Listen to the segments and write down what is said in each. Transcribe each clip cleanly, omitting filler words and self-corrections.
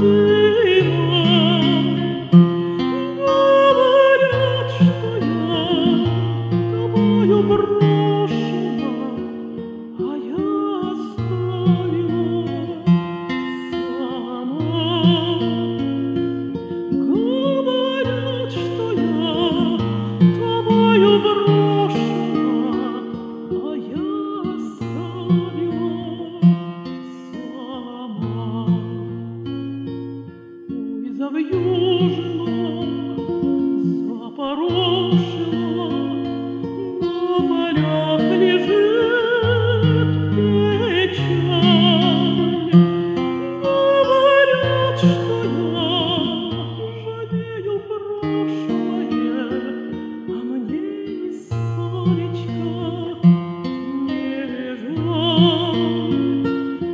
Говорят, что я тобою брошена, а я оставила сама. Говорят, что я тобою брошена, а я оставила сама. Ой, завьюжила, запорошила, на полях лежит печаль. Говорят, что я жалею прошлое, а мне нисколечко не жаль.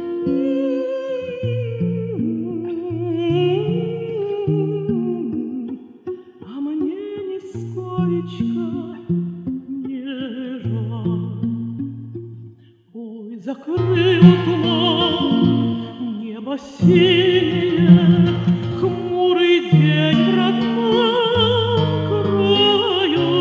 А мне нисколечко не жаль. Ой, закрыл туман небо синее, хмурый день в родном краю.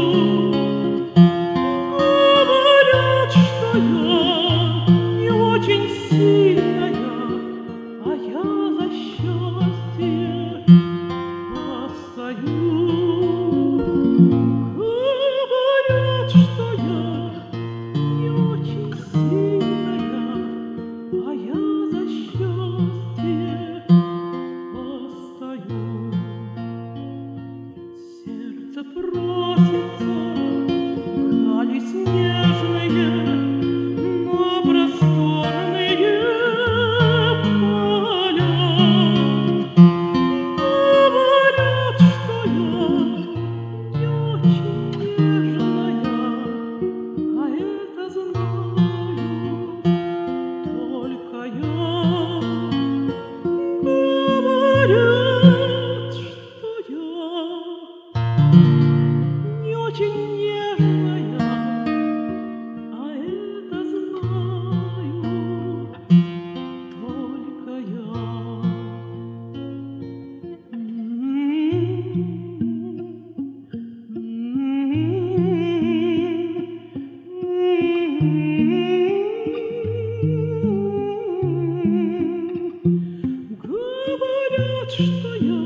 Говорят, что я не очень сильная, а я за счастье постою. Говорят, что я не очень сильная, а я за счастье постою. Сердце просится вдали снежные, на просторные поля. Говорят, что я не очень нежная, а это знаю только я. Говорят, что я не очень нежная, а это знаю только я. Говорят, что я